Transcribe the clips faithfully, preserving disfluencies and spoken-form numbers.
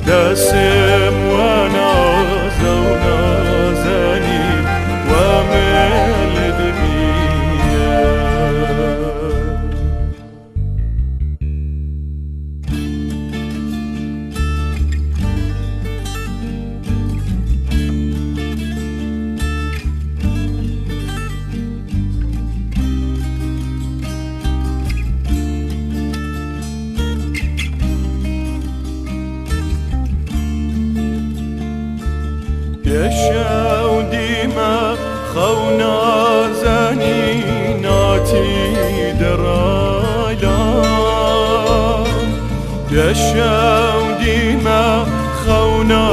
دسم و ناز و نازنی و مل دنیا يشاو ديما خونا زنيناتي درايلا يشاو ديما خونا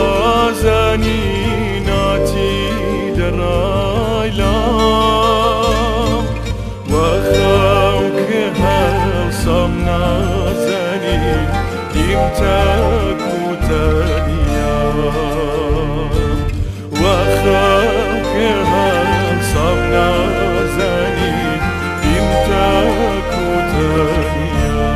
زنيناتي درايلا وخوك هالصمنا زنين ديمتك وتانيا وخاك هم صبنا زنين يمتك وتانيا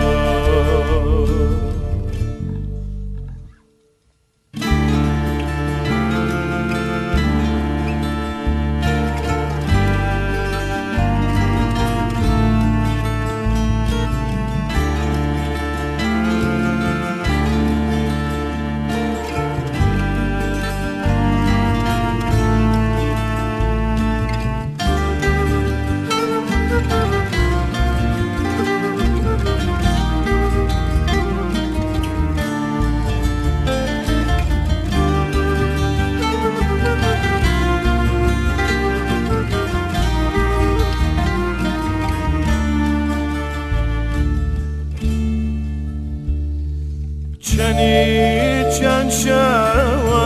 چنی چند شوا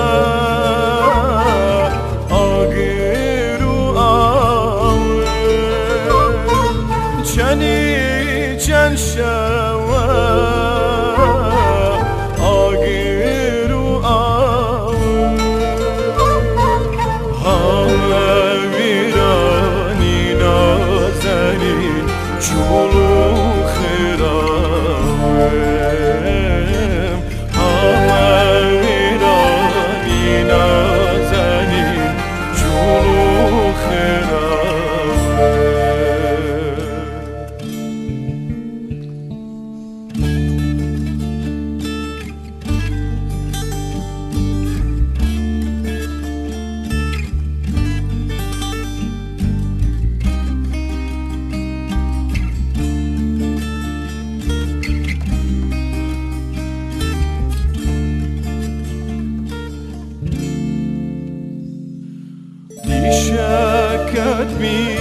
آگرو آوه چنی چند شوا آگرو آوه همه ویرانی نازنین چولو خیراوه شكت بي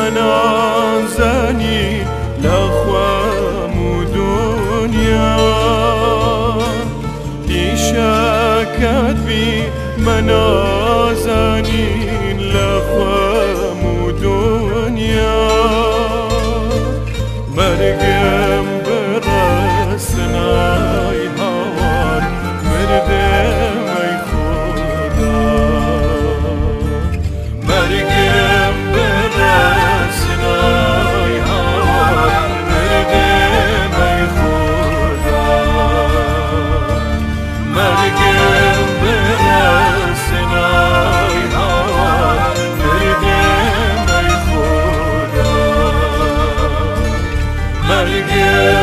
منازني لأخوام دنيا دي شكت بي منازني لأخوام دنيا مرقم برسناي هوان مردم اي خدا مرقم برسناي هوان مردم اي خدا مرقم برسناي هوان مردم اي خدا مرقم